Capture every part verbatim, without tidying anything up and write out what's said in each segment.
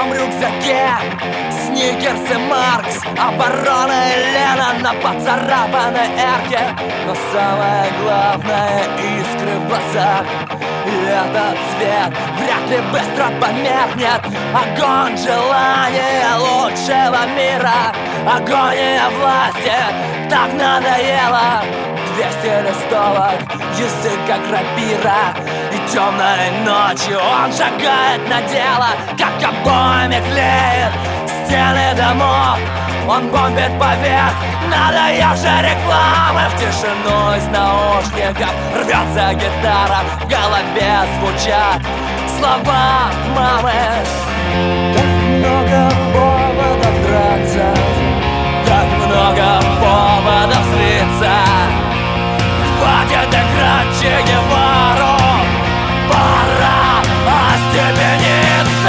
моем рюкзаке Сникерс и Маркс, оборона и Лена на поцарапанной эрке. Но самое главное — искры в глазах. И этот цвет вряд ли быстро померкнет. Огонь желания лучшего мира, агония власти так надоело. Двести листовок, язык как рапира, и темной ночью он шагает на дело, как обоями клеит стены домов. Он бомбит поверх надоевшей рекламы. В тишину из наушников рвется гитара, в голове звучат слова мамы. Так много поводов драться, так много поводов злиться. Хватит играть Че Гевару, пора остепениться.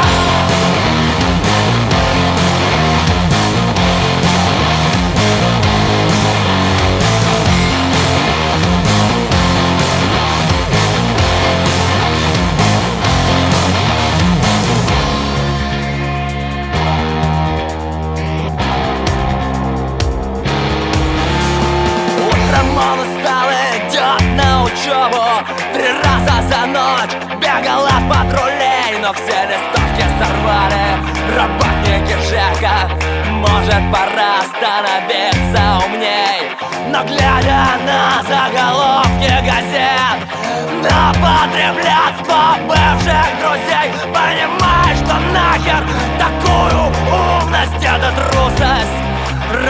Он устал и идет на учебу. Три раза за ночь бегал от патрулей, но все листовки сорвали работники ЖЭКа. Может, пора становиться умней, но глядя на заголовки газет, на потребляцтво бывших друзей, понимаешь, что нахер такую умность, это трусость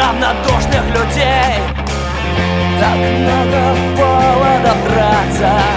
равнодушных людей. Так много поводов драться,